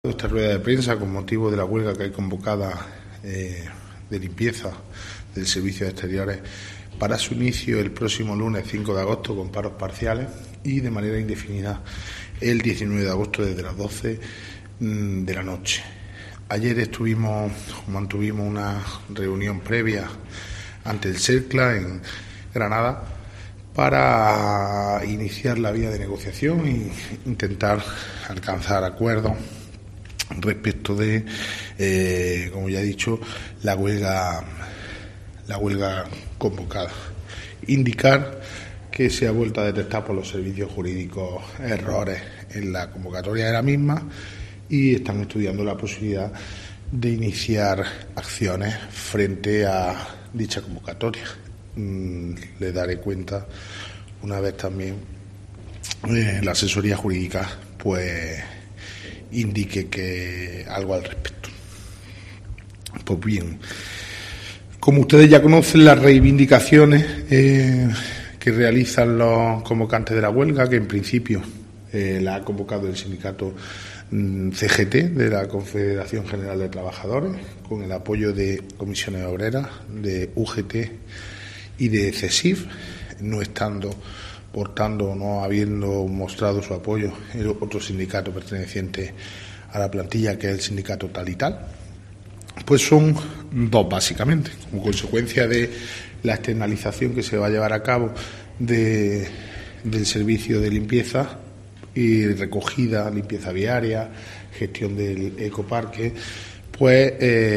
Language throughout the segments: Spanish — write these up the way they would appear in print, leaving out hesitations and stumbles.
esta rueda de prensa con motivo de la huelga que hay convocada de limpieza del Servicio de Exteriores para su inicio el próximo lunes 5 de agosto con paros parciales y de manera indefinida el 19 de agosto desde las 12 de la noche. Ayer mantuvimos una reunión previa ante el CERCLA en Granada para iniciar la vía de negociación e intentar alcanzar acuerdos respecto de, como ya he dicho, la huelga convocada. Indicar que se ha vuelto a detectar por los servicios jurídicos errores en la convocatoria de la misma y están estudiando la posibilidad de iniciar acciones frente a dicha convocatoria. Le daré cuenta una vez también la asesoría jurídica pues indique que algo al respecto. Pues bien, como ustedes ya conocen las reivindicaciones que realizan los convocantes de la huelga, que en principio la ha convocado el sindicato CGT de la Confederación General de Trabajadores, con el apoyo de Comisiones Obreras, de UGT y de CESIF, no estando, por tanto, no habiendo mostrado su apoyo el otro sindicato perteneciente a la plantilla, que es el sindicato Tal y Tal. Pues son dos, básicamente, como consecuencia de la externalización que se va a llevar a cabo del servicio de limpieza y recogida, limpieza viaria, gestión del ecoparque, pues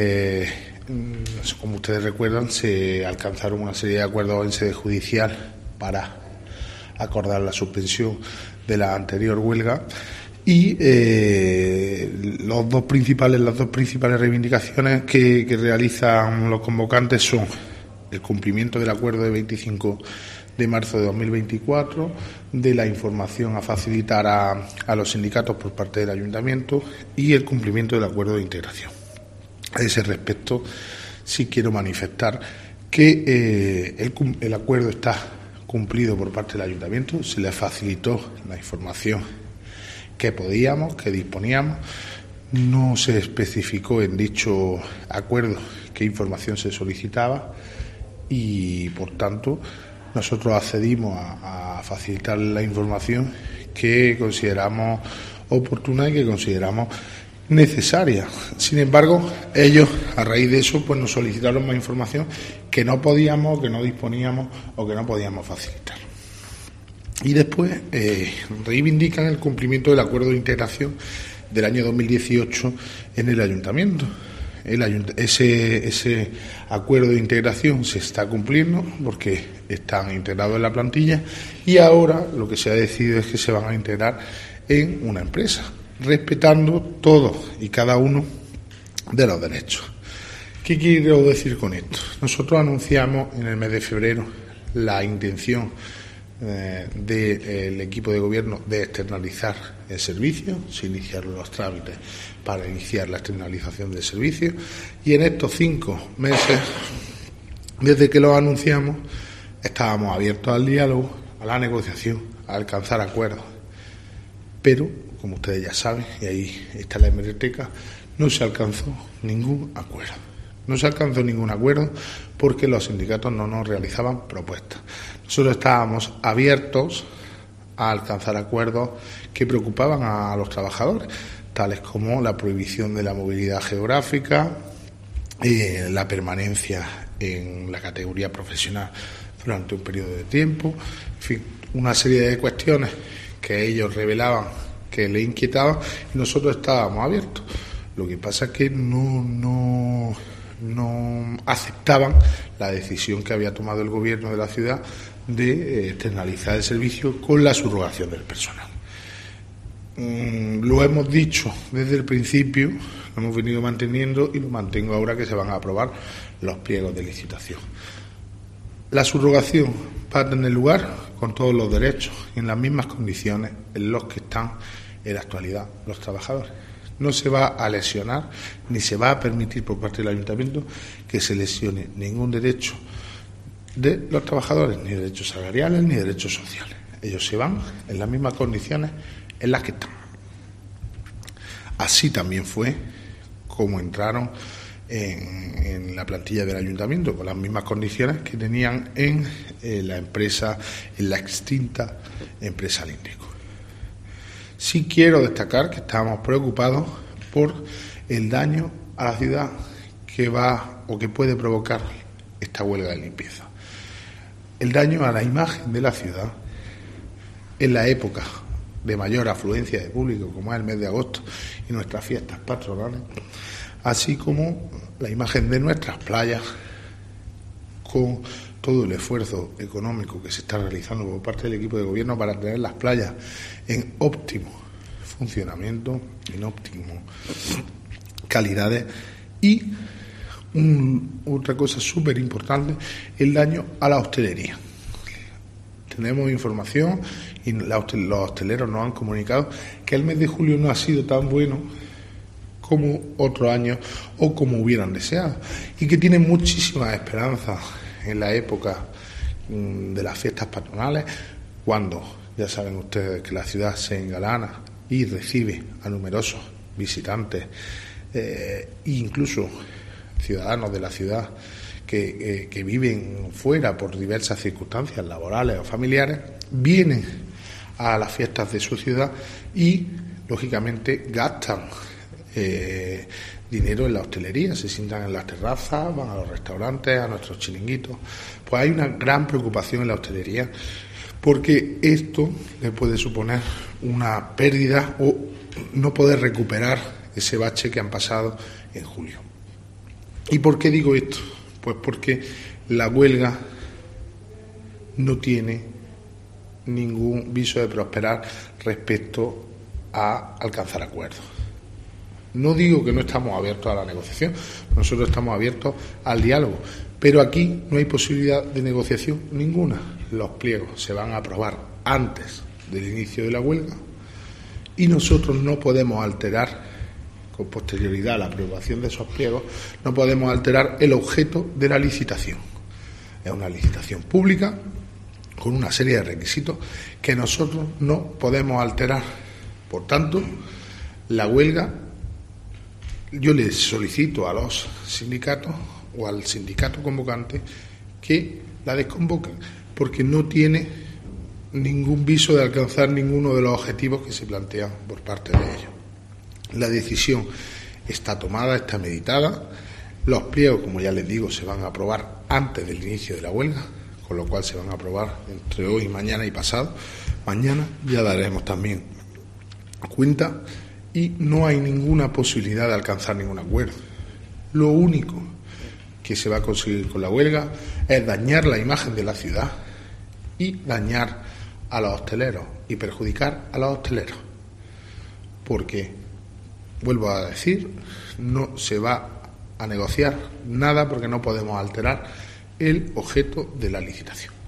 como ustedes recuerdan, se alcanzaron una serie de acuerdos en sede judicial para acordar la suspensión de la anterior huelga y las dos principales reivindicaciones que realizan los convocantes son el cumplimiento del acuerdo de 25 de marzo de 2024, de la información a facilitar a los sindicatos por parte del ayuntamiento y el cumplimiento del acuerdo de integración. A ese respecto, sí quiero manifestar que el acuerdo está cumplido por parte del ayuntamiento, se le facilitó la información que podíamos, que disponíamos, no se especificó en dicho acuerdo qué información se solicitaba y, por tanto, nosotros accedimos a facilitar la información que consideramos oportuna y que consideramos necesaria. Sin embargo, ellos, a raíz de eso, pues nos solicitaron más información que no podíamos, que no disponíamos o que no podíamos facilitar. Y después reivindican el cumplimiento del acuerdo de integración del año 2018 en el ayuntamiento. Ese acuerdo de integración se está cumpliendo porque están integrados en la plantilla y ahora lo que se ha decidido es que se van a integrar en una empresa, respetando todos y cada uno de los derechos. ¿Qué quiero decir con esto? Nosotros anunciamos en el mes de febrero la intención del equipo de gobierno de externalizar el servicio, se iniciaron los trámites para iniciar la externalización del servicio y en estos 5 meses, desde que lo anunciamos, estábamos abiertos al diálogo, a la negociación, a alcanzar acuerdos, pero, como ustedes ya saben, y ahí está la hemeroteca, no se alcanzó ningún acuerdo. No se alcanzó ningún acuerdo porque los sindicatos no nos realizaban propuestas. Nosotros estábamos abiertos a alcanzar acuerdos que preocupaban a los trabajadores, tales como la prohibición de la movilidad geográfica, la permanencia en la categoría profesional durante un periodo de tiempo, en fin, una serie de cuestiones que ellos revelaban que les inquietaban y nosotros estábamos abiertos. Lo que pasa es que no aceptaban la decisión que había tomado el gobierno de la ciudad de externalizar el servicio con la subrogación del personal. Lo hemos dicho desde el principio, lo hemos venido manteniendo y lo mantengo ahora que se van a aprobar los pliegos de licitación. La subrogación va a tener lugar con todos los derechos y en las mismas condiciones en los que están en la actualidad los trabajadores. No se va a lesionar ni se va a permitir por parte del ayuntamiento que se lesione ningún derecho de los trabajadores, ni derechos salariales ni derechos sociales. Ellos se van en las mismas condiciones en las que están. Así también fue como entraron en la plantilla del ayuntamiento, con las mismas condiciones que tenían en la empresa, en la extinta empresa Lindeco. Sí quiero destacar que estamos preocupados por el daño a la ciudad que va o que puede provocar esta huelga de limpieza. El daño a la imagen de la ciudad en la época de mayor afluencia de público, como es el mes de agosto y nuestras fiestas patronales, así como la imagen de nuestras playas, con todo el esfuerzo económico que se está realizando por parte del equipo de gobierno para tener las playas en óptimo funcionamiento, en óptimo calidades, y otra cosa súper importante, el daño a la hostelería. Tenemos información y los hosteleros nos han comunicado que el mes de julio no ha sido tan bueno como otros años o como hubieran deseado, y que tienen muchísimas esperanzas en la época de las fiestas patronales, cuando ya saben ustedes que la ciudad se engalana y recibe a numerosos visitantes e incluso ciudadanos de la ciudad que viven fuera por diversas circunstancias laborales o familiares, vienen a las fiestas de su ciudad y lógicamente gastan dinero en la hostelería, se sientan en las terrazas, van a los restaurantes, a nuestros chiringuitos. Pues hay una gran preocupación en la hostelería, porque esto le puede suponer una pérdida o no poder recuperar ese bache que han pasado en julio. ¿Y por qué digo esto? Pues porque la huelga no tiene ningún viso de prosperar respecto a alcanzar acuerdos. No digo que no estamos abiertos a la negociación, nosotros estamos abiertos al diálogo, pero aquí no hay posibilidad de negociación ninguna. Los pliegos se van a aprobar antes del inicio de la huelga y nosotros no podemos alterar, con posterioridad a la aprobación de esos pliegos, no podemos alterar el objeto de la licitación. Es una licitación pública con una serie de requisitos que nosotros no podemos alterar. Por tanto, la huelga, yo les solicito a los sindicatos o al sindicato convocante que la desconvoquen, porque no tiene ningún viso de alcanzar ninguno de los objetivos que se plantean por parte de ellos. La decisión está tomada, está meditada. Los pliegos, como ya les digo, se van a aprobar antes del inicio de la huelga, con lo cual se van a aprobar entre hoy, mañana y pasado. Mañana ya daremos también cuenta y no hay ninguna posibilidad de alcanzar ningún acuerdo. Lo único que se va a conseguir con la huelga es dañar la imagen de la ciudad y dañar a los hosteleros y perjudicar a los hosteleros, porque, vuelvo a decir, no se va a negociar nada porque no podemos alterar el objeto de la licitación.